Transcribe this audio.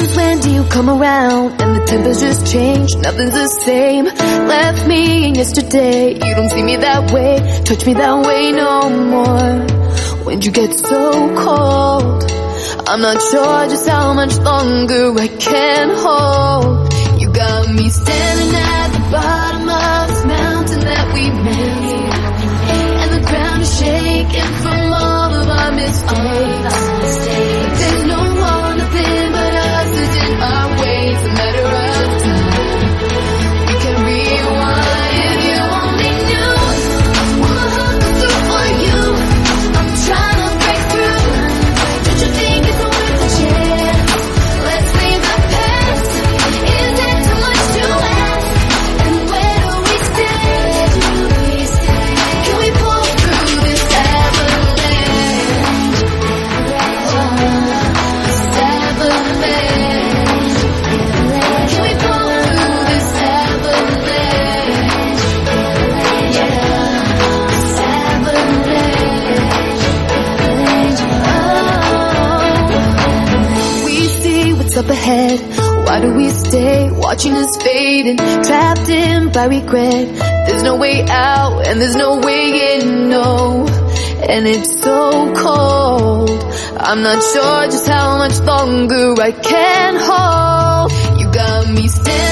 Since when do you come around and the temperature's changed? Nothing's the same. Left me in yesterday. You don't see me that way, touch me that way no more. When'd you get so cold? I'm not sure just how much longer I can hold. You got me standing at the bottom of this mountain that we made, and the ground is shaking from all of our mistakes. There's no more, nothing but us is in our way. It's a matter of time. We can rewind if you only knew what my heart goes through for you. I'm trying to break through. Don't you think it's worth a chance? Let's leave the past. Is it too much to ask? And where do we stand? Can we pull through this avalanche? This avalanche. Can we pull through this avalanche? Yeah, this avalanche. Oh, we see what's up ahead. Why do we stay watching us fading, trapped in by regret? There's no way out and there's no way in, no. And it's so cold. I'm not sure just how much longer I can hold. You got me standing